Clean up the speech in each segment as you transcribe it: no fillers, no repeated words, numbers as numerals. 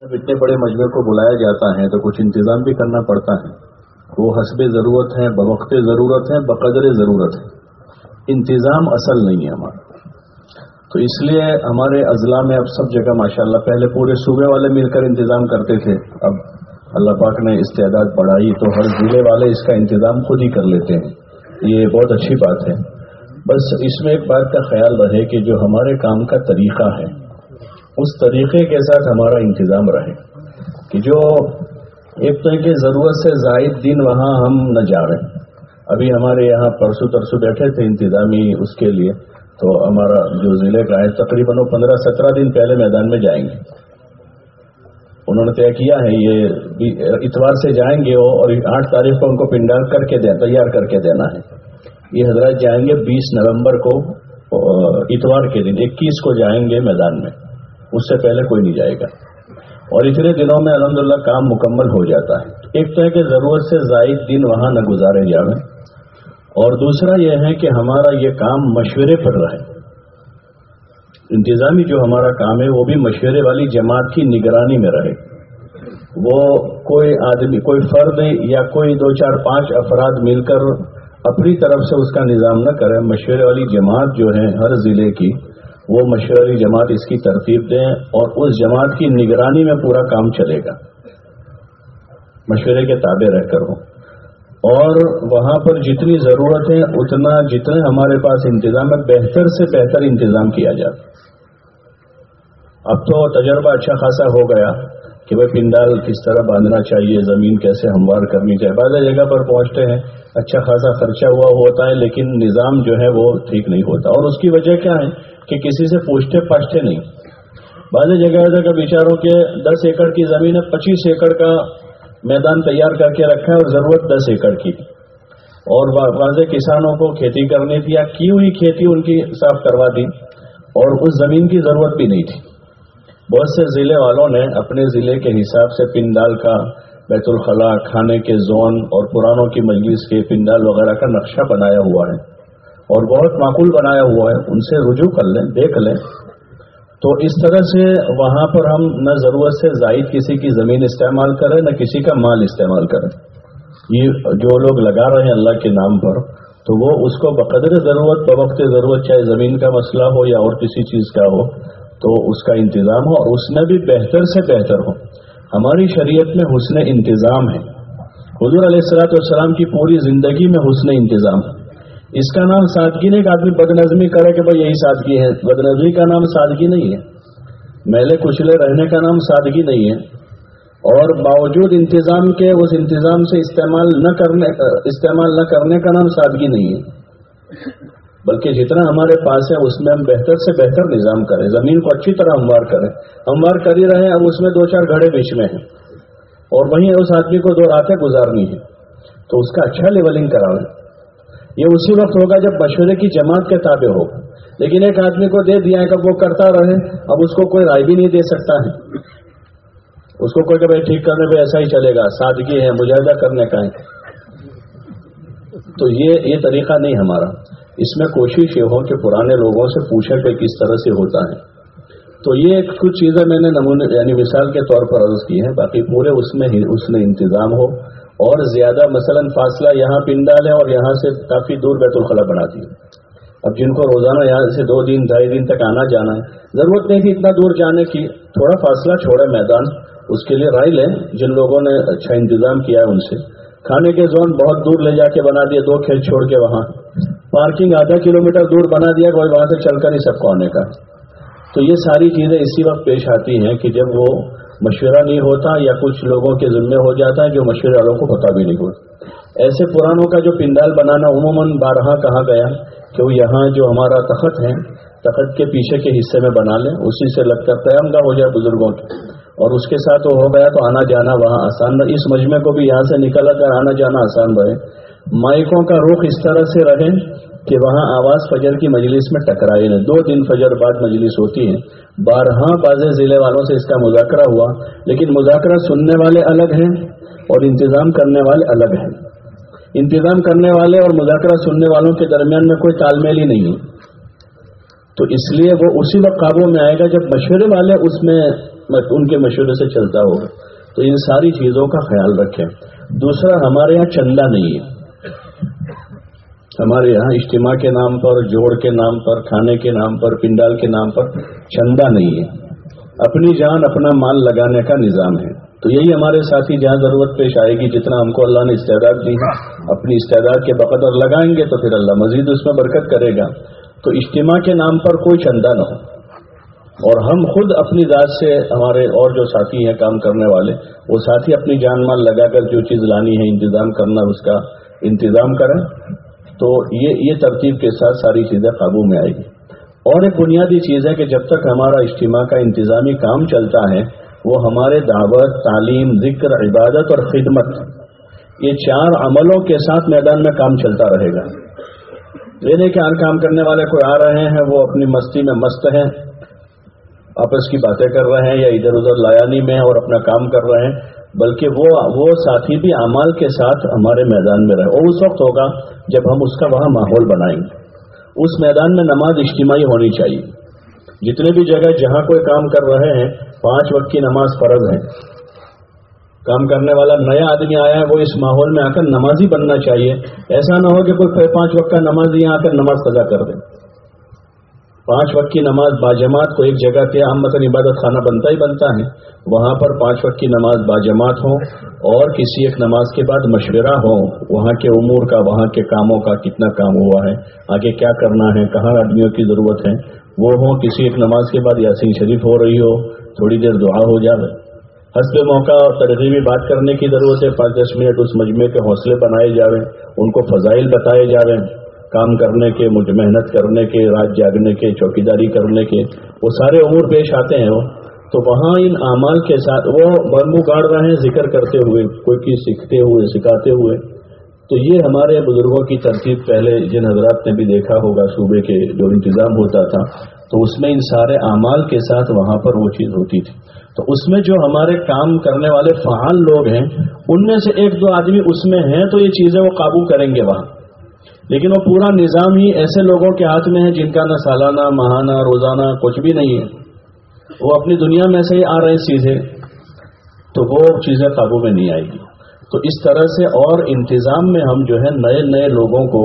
جب اتنے بڑے مجمع کو بلایا جاتا ہے تو کچھ انتظام بھی کرنا پڑتا ہے. وہ حسب ضرورت ہے، بوقت ضرورت ہے، بقدر ضرورت ہے. انتظام اصل نہیں ہے ہمارا. تو اس لیے ہمارے اضلاع میں اب سب جگہ ماشاءاللہ، پہلے پورے صوبے والے مل کر انتظام کرتے تھے، اب اللہ پاک نے استعداد بڑھائی تو ہر ضلع والے اس کا انتظام خود ہی کر لیتے ہیں. یہ بہت اچھی بات ہے. بس اس میں ایک بات کا خیال رہے کہ جو ہمارے کام کا طریقہ ہے اس طریقے کے ساتھ ہمارا انتظام رہے، کہ جو ایک تو ہے کہ ضرورت سے زائد دن وہاں ہم نہ جا رہے. ابھی ہمارے یہاں پرسوں ترسوں بیٹھے تھے انتظامی اس کے لیے، تو ہمارا جو ضلع کا ہے تقریباً 15-17 دن پہلے میدان میں جائیں گے. انہوں نے طے کیا ہے یہ اتوار سے جائیں گے اور 8 تاریخ کو ان کو پنڈال کر کے تیار کر کے دینا ہے. یہ حضرات جائیں گے 20 نومبر کو اتوار کے دن، 21 کو جائیں گے میدان میں، اس سے پہلے کوئی نہیں جائے گا. اور اتنے دنوں میں الحمدللہ کام مکمل ہو جاتا ہے. ایک تو ہے کہ ضرورت سے زائد دن وہاں نہ گزارے جائیں، اور دوسرا یہ ہے کہ ہمارا یہ کام مشورے پر رہے. انتظامی جو ہمارا کام ہے وہ بھی مشورے والی جماعت کی نگرانی میں رہے. وہ کوئی آدمی، کوئی فرد یا کوئی 2-4-5 افراد مل کر اپنی طرف سے اس کا نظام نہ کرے. مشورے والی جماعت جو ہے ہر ضلع کی، وہ مشورے والی جماعت اس کی ترتیب دیں اور اس جماعت کی نگرانی میں پورا کام چلے گا، مشورے کے تابع رہ کر ہو. اور وہاں پر جتنی ضرورت ہے اتنا، جتنے ہمارے پاس انتظام ہے، بہتر سے بہتر انتظام کیا جائے. اب تو تجربہ اچھا خاصا ہو گیا کہ بھائی پنڈال کس طرح باندھنا چاہیے، زمین کیسے ہموار کرنی چاہیے. بعض جگہ پر پہنچتے ہیں اچھا خاصا خرچہ ہوا ہوتا ہے لیکن نظام جو ہے وہ ٹھیک نہیں ہوتا. اور اس کی وجہ کیا ہے کہ کسی سے پوچھتے پاچھتے نہیں. بعض جگہ کا بیچاروں کے 10 ایکڑ کی زمین ہے، 25 ایکڑ کا میدان تیار کر کے رکھا ہے اور ضرورت 10 ایکڑ کی. اور بعض کسانوں کو کھیتی کرنی تھی یا کی ہوئی کھیتی ان کی صاف کروا دی اور اس زمین کی ضرورت بھی نہیں تھی. بہت سے ضلع والوں نے اپنے ضلع کے حساب سے پنڈال کا، بیت الخلاء، کھانے کے زون اور پرانوں کی مجلس کے پنڈال وغیرہ کا نقشہ بنایا ہوا ہے اور بہت معقول بنایا ہوا ہے. ان سے رجوع کر لیں، دیکھ لیں. تو اس طرح سے وہاں پر ہم نہ ضرورت سے زائد کسی کی زمین استعمال کریں نہ کسی کا مال استعمال کریں. یہ جو لوگ لگا رہے ہیں اللہ کے نام پر، تو وہ اس کو بقدر ضرورت، بوقت ضرورت، چاہے زمین کا مسئلہ ہو یا اور کسی چیز کا ہو، تو اس کا انتظام ہو اور اس میں بھی بہتر سے بہتر ہو. ہماری شریعت میں حسن انتظام ہے. حضور علیہ الصلوۃ والسلام کی پوری زندگی میں حسن انتظام ہے. اس کا نام سادگی نہیں کہ آدمی بد نظمی کرے کہ بھائی یہی سادگی ہے. بد نظمی کا نام سادگی نہیں ہے، میلے کچلے رہنے کا نام سادگی نہیں ہے. اور باوجود انتظام کے اس انتظام سے استعمال نہ کرنے کا نام سادگی نہیں ہے. بلکہ جتنا ہمارے پاس ہے اس میں ہم بہتر سے بہتر نظام کریں. زمین کو اچھی طرح ہموار کریں. ہموار کر ہی رہے، اب اس میں 2-4 گھڑے بیچ میں ہیں اور وہیں اس آدمی کو 2 راتیں گزارنی ہے، تو اس کا اچھا لیولنگ کراویں. یہ اسی وقت ہوگا جب مشورے کی جماعت کے تابع ہوگا. لیکن ایک آدمی کو دے دیا ہے کہ وہ کرتا رہے، اب اس کو کوئی رائے بھی نہیں دے سکتا ہے. اس کو کوئی کہ بھائی ٹھیک کرنے پہ ایسا ہی چلے گا، سادگی ہے، مجاہدہ کرنے کا ہے. تو یہ طریقہ نہیں ہمارا. اس میں کوشش یہ ہو کہ پرانے لوگوں سے پوچھے کہ کس طرح سے ہوتا ہے. تو یہ کچھ چیزیں میں نے نمونے یعنی مثال کے طور پر عرض کی ہیں. باقی پورے اس میں انتظام ہو اور زیادہ مثلا فاصلہ یہاں پنڈال ہے اور یہاں سے کافی دور بیت الخلاء بنا دی. اب جن کو روزانہ یہاں سے 2 دن 2.5 دن تک آنا جانا ہے، ضرورت نہیں تھی اتنا دور جانے کی. تھوڑا فاصلہ چھوڑے میدان، اس کے لیے رائے لیں جن لوگوں نے اچھا انتظام کیا ہے ان سے. کھانے کے زون بہت دور لے جا کے بنا دیا، 2 کھیت چھوڑ کے وہاں پارکنگ آدھا کلومیٹر دور بنا دیا، کوئی وہاں سے چل کر نہیں سب کو آنے کا. تو یہ ساری چیزیں اسی وقت پیش آتی ہیں کہ جب وہ مشورہ نہیں ہوتا یا کچھ لوگوں کے ذمے ہو جاتا ہے جو مشورے والوں کو پتہ بھی نہیں ہوتا. ایسے پرانوں کا جو پنڈال بنانا عموماً بارہا کہا گیا کہ وہ یہاں جو ہمارا تخت ہے، تخت کے پیچھے کے حصے میں بنا لیں، اسی سے لگ کر قیام گاہ ہو جائے بزرگوں کی، اور اس کے ساتھ وہ ہو گیا تو آنا جانا وہاں آسان رہے. اس مجمع کو بھی یہاں سے نکل کر آنا جانا آسان رہے. مائکوں کا رخ اس طرح سے رہے کہ وہاں آواز فجر کی مجلس میں ٹکرائے نہیں. 2 دن فجر بعد مجلس ہوتی ہے. بارہا بعض ضلع والوں سے اس کا مذاکرہ ہوا، لیکن مذاکرہ سننے والے الگ ہیں اور انتظام کرنے والے الگ ہیں. انتظام کرنے والے اور مذاکرہ سننے والوں کے درمیان میں کوئی تال میل ہی نہیں ہے. تو اس لیے وہ اسی وقت قابو میں آئے گا جب مشورے والے اس میں ان کے مشورے سے چلتا ہوگا. تو ان ساری چیزوں کا خیال رکھیں. دوسرا، ہمارے یہاں چندہ نہیں ہے. ہمارے یہاں اجتماع کے نام پر، جوڑ کے نام پر، کھانے کے نام پر، پنڈال کے نام پر چندہ نہیں ہے. اپنی جان اپنا مال لگانے کا نظام ہے. تو یہی ہمارے ساتھی جہاں ضرورت پیش آئے گی، جتنا ہم کو اللہ نے استعداد دی ہے، اپنی استعداد کے بقدر لگائیں گے تو پھر اللہ مزید اس میں برکت کرے گا. تو اجتماع کے نام پر کوئی چندہ نہ ہو، اور ہم خود اپنی ذات سے، ہمارے اور جو ساتھی ہیں کام کرنے والے، وہ ساتھی اپنی جان مال لگا کر جو چیز لانی ہے، انتظام کرنا، اس کا انتظام کریں. تو یہ ترتیب کے ساتھ ساری چیزیں قابو میں آئے گی. اور ایک بنیادی چیز ہے کہ جب تک ہمارا اجتماع کا انتظامی کام چلتا ہے، وہ ہمارے دعوت، تعلیم، ذکر، عبادت اور خدمت، یہ 4 عملوں کے ساتھ میدان میں کام چلتا رہے گا. یہ نہیں کہ ہر کام کرنے والے کوئی آ رہے ہیں، وہ اپنی مستی میں مست ہیں، آپس کی باتیں کر رہے ہیں یا ادھر ادھر لایانی میں اور اپنا کام کر رہے ہیں، بلکہ وہ ساتھی بھی اعمال کے ساتھ ہمارے میدان میں رہے. اور اس وقت ہوگا جب ہم اس کا وہاں ماحول بنائیں گے. اس میدان میں نماز اجتماعی ہونی چاہیے. جتنے بھی جگہ جہاں کوئی کام کر رہے ہیں 5 وقت کی نماز فرض ہے. کام کرنے والا نیا آدمی آیا ہے، وہ اس ماحول میں آ کر نمازی بننا چاہیے. ایسا نہ ہو کہ کوئی 5 وقت کا نمازی یہاں آ کر نماز قضا کر دے. 5 وقت کی نماز باجماعت کو ایک جگہ پہ ہم مثلا عبادت خانہ بنتا ہی بنتا ہے، وہاں پر 5 وقت کی نماز باجماعت ہو، اور کسی ایک نماز کے بعد مشورہ ہو وہاں کے امور کا، وہاں کے کاموں کا، کتنا کام ہوا ہے، آگے کیا کرنا ہے، کہاں آدمیوں کی ضرورت ہے، وہ ہو. کسی ایک نماز کے بعد یاسین شریف ہو رہی ہو، تھوڑی دیر دعا ہو جائے. حسب موقع اور ترغیبی بات کرنے کی ضرورت ہے. 5-10 منٹ اس مجمع کے حوصلے بنائے جاویں، ان کو فضائل بتائے جاویں، کام کرنے کے، محنت کرنے کے، رات جاگنے کے، چوکیداری کرنے کے، وہ سارے امور پیش آتے ہیں. تو وہاں ان اعمال کے ساتھ وہ برمو گاڑ رہے ہیں ذکر کرتے ہوئے، کوئی کی سیکھتے ہوئے، سکھاتے ہوئے. تو یہ ہمارے بزرگوں کی ترتیب پہلے جن حضرات نے بھی دیکھا ہوگا صوبے کے جو انتظام ہوتا تھا، تو اس میں ان سارے اعمال کے ساتھ وہاں پر وہ چیز ہوتی تھی. تو اس میں جو ہمارے کام کرنے والے فعال لوگ ہیں، ان میں سے 1-2 آدمی اس میں ہیں تو یہ چیزیں وہ قابو کریں گے وہاں. لیکن وہ پورا نظام ہی ایسے لوگوں کے ہاتھ میں ہے جن کا نہ سالانہ، ماہانہ، روزانہ کچھ بھی نہیں ہے، وہ اپنی دنیا میں سے ہی آ رہے ہیں سیدھے، تو وہ چیزیں قابو میں نہیں آئے گی. تو اس طرح سے اور انتظام میں ہم جو ہے نئے لوگوں کو،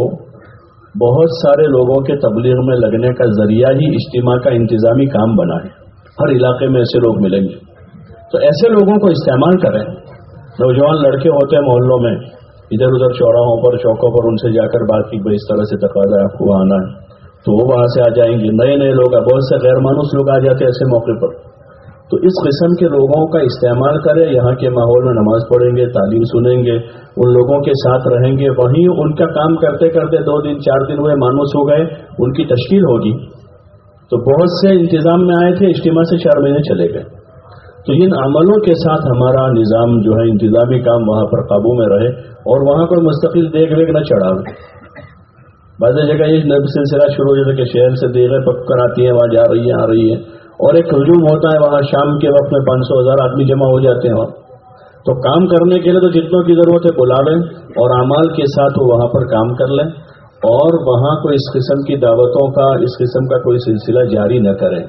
بہت سارے لوگوں کے تبلیغ میں لگنے کا ذریعہ ہی اجتماع کا انتظامی کام بنا ہے. ہر علاقے میں ایسے لوگ ملیں گے، تو ایسے لوگوں کو استعمال کریں. نوجوان لڑکے ہوتے ہیں محلوں میں، ادھر ادھر چوراہوں پر، چوکوں پر، ان سے جا کر بات کی بھائی اس طرح سے تقاضا ہے، آپ کو آنا ہے، تو وہ وہاں سے آ جائیں گے. نئے لوگ، بہت سے غیر مانوس لوگ آ جاتے ہیں ایسے موقع پر. تو اس قسم کے لوگوں کا استعمال کریں. یہاں کے ماحول میں نماز پڑھیں گے، تعلیم سنیں گے، ان لوگوں کے ساتھ رہیں گے. وہیں ان کا کام کرتے کرتے 2 دن 4 دن ہوئے، مانوس ہو گئے، ان کی تشکیل ہوگی. تو بہت سے انتظام میں آئے تھے، اجتماع سے 4 مہینے چلے گئے. تو ان عملوں کے ساتھ ہمارا نظام جو ہے انتظامی کام وہاں پر قابو میں رہے، اور وہاں کوئی مستقل دیکھ ریکھ نہ چڑھاوے. بعض جگہ یہ سلسلہ شروع ہو جاتا ہے کہ شہر سے دیگیں پک کر آتی ہیں، وہاں جا رہی ہے، آ رہی ہے، اور ایک ہجوم ہوتا ہے. وہاں شام کے وقت میں 500-1000 آدمی جمع ہو جاتے ہیں وہاں. تو کام کرنے کے لیے تو جتنوں کی ضرورت ہے بلا لیں، اور اعمال کے ساتھ وہ وہاں پر کام کر لیں، اور وہاں کوئی اس قسم کی دعوتوں کا، اس قسم کا کوئی سلسلہ جاری نہ کریں.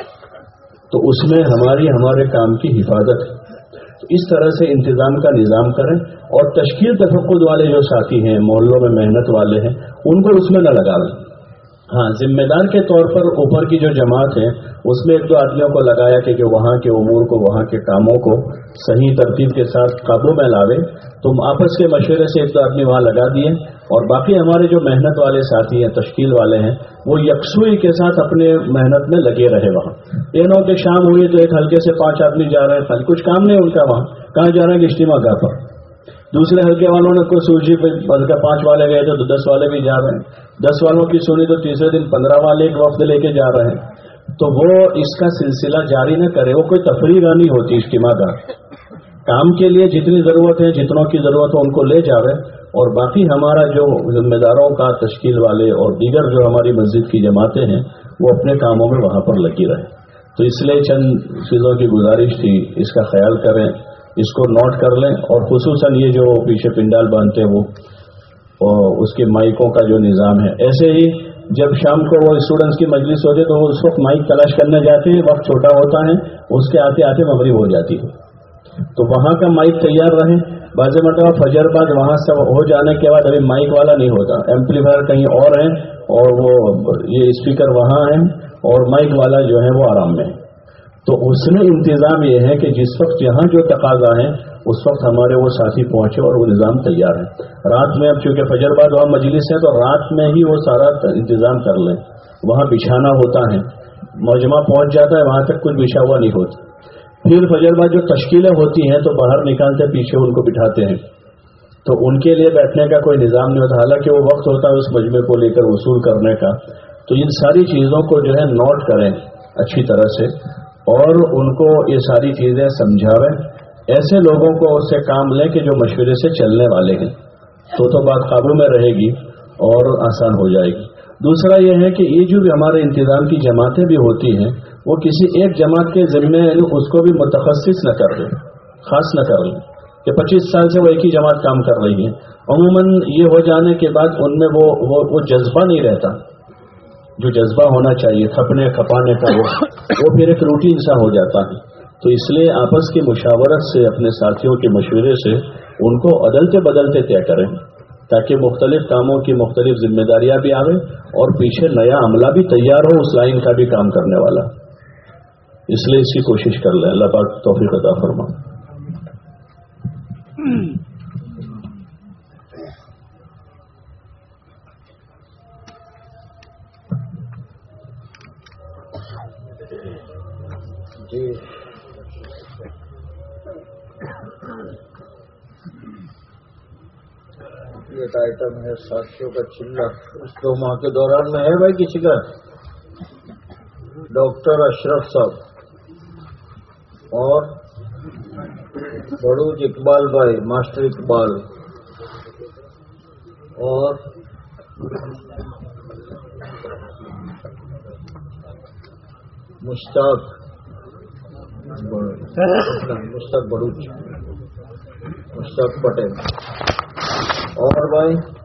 تو اس میں ہمارے کام کی حفاظت ہے. تو اس طرح سے انتظام کا نظام کریں. اور تشکیل تفقد والے جو ساتھی ہیں، محلوں میں محنت والے ہیں، ان کو اس میں نہ لگا لیں. ہاں، ذمہ دار کے طور پر اوپر کی جو جماعت ہے اس میں 1-2 آدمیوں کو لگایا کہ وہاں کے امور کو، وہاں کے کاموں کو صحیح ترتیب کے ساتھ قابو میں لاوے. تم آپس کے مشورے سے 1-2 آدمی وہاں لگا دیے، اور باقی ہمارے جو محنت والے ساتھی ہیں، تشکیل والے ہیں، وہ یکسوئی کے ساتھ اپنے محنت میں لگے رہے. وہاں یہ نہ ہو کہ شام ہوئی تو ایک حلقے سے 5 آدمی جا رہے ہیں، کچھ کام نہیں ان کا، وہاں کہاں جا رہے ہیں کہ اجتماع گاہ پر. دوسرے حلقے والوں نے کوئی سوچی، 5 والے گئے تھے تو 10 والے بھی جا رہے ہیں، 10 والوں کی سنی تو تیسرے دن 15 والے ایک وفد لے کے جا رہے ہیں. تو وہ اس کا سلسلہ جاری نہ کرے. وہ کوئی تفریح نہیں ہوتی اجتماع کا. کام کے لیے جتنی ضرورت ہے، جتنوں کی ضرورت ہے ان کو لے جاوے، اور باقی ہمارا جو ذمہ داروں کا، تشکیل والے اور دیگر جو ہماری مسجد کی جماعتیں ہیں، وہ اپنے کاموں میں وہاں پر لگی رہے. تو اس لیے چند چیزوں کی گزارش تھی، اس کا خیال کریں، اس کو نوٹ کر لیں. اور خصوصاً یہ جو پیچھے پنڈال باندھتے ہیں وہ، اور اس کے مائکوں کا جو نظام ہے، ایسے ہی جب شام کو وہ اسٹوڈنٹس کی مجلس ہوتی ہے تو وہ اس وقت مائک تلاش کرنے جاتے ہیں، وقت چھوٹا ہوتا ہے، اس کے آتے آتے مغرب ہو جاتی ہے، تو وہاں کا مائک تیار رہے. بعض مرتبہ فجر بعد وہاں سے ہو جانے کے بعد ابھی مائک والا نہیں ہوتا، ایمپلیفائر کہیں اور ہے اور وہ یہ اسپیکر وہاں ہے اور مائک والا جو ہے وہ آرام میں ہے. تو اس میں انتظام یہ ہے کہ جس وقت یہاں جو تقاضا ہے اس وقت ہمارے وہ ساتھی پہنچے اور وہ نظام تیار ہے. رات میں اب چونکہ فجر بعد وہاں مجلس ہے تو رات میں ہی وہ سارا انتظام کر لیں. وہاں بچھانا ہوتا ہے، مجمع پہنچ جاتا ہے وہاں تک کچھ بچھا ہوا نہیں ہوتا. پھر فجر بعد جو تشکیلیں ہوتی ہیں تو باہر نکالتے پیچھے ان کو بٹھاتے ہیں، تو ان کے لیے بیٹھنے کا کوئی نظام نہیں ہوتا، حالانکہ وہ وقت ہوتا ہے اس مجمع کو لے کر وصول کرنے کا. تو ان ساری چیزوں کو جو ہے نوٹ کریں اچھی طرح سے اور ان کو یہ ساری چیزیں سمجھاویں. ایسے لوگوں کو اس سے کام لیں کہ جو مشورے سے چلنے والے ہیں، تو بات قابو میں رہے گی اور آسان ہو جائے گی. دوسرا یہ ہے کہ یہ جو بھی ہمارے انتظام کی جماعتیں بھی ہوتی ہیں وہ کسی ایک جماعت کے ذمے اس کو بھی متخصص نہ کر دیں، خاص نہ کر لیں کہ 25 سال سے وہ ایک ہی جماعت کام کر رہی ہے. عموماً یہ ہو جانے کے بعد ان میں وہ جذبہ نہیں رہتا جو جذبہ ہونا چاہیے کھپنے کھپانے کا، وہ پھر ایک روٹین سا ہو جاتا ہے. تو اس لیے آپس کی مشاورت سے اپنے ساتھیوں کے مشورے سے ان کو عدلتے بدلتے طے کریں تاکہ مختلف کاموں کی مختلف ذمہ داریاں بھی آویں اور پیچھے نیا عملہ بھی تیار ہو اس لائن کا بھی کام کرنے والا. اس لیے اس کی کوشش کر لیں. اللہ پاک توفیق عطا فرمائے. جی ایک آئٹم ہے ساتھیوں کا چلہ اس 2 ماہ کے دوران میں ہے بھائی کسی کا. ڈاکٹر اشرف صاحب اور بڑوج اقبال بھائی ماسٹر اقبال اور مشتاق بڑوج مشتاق پٹیل اور بھائی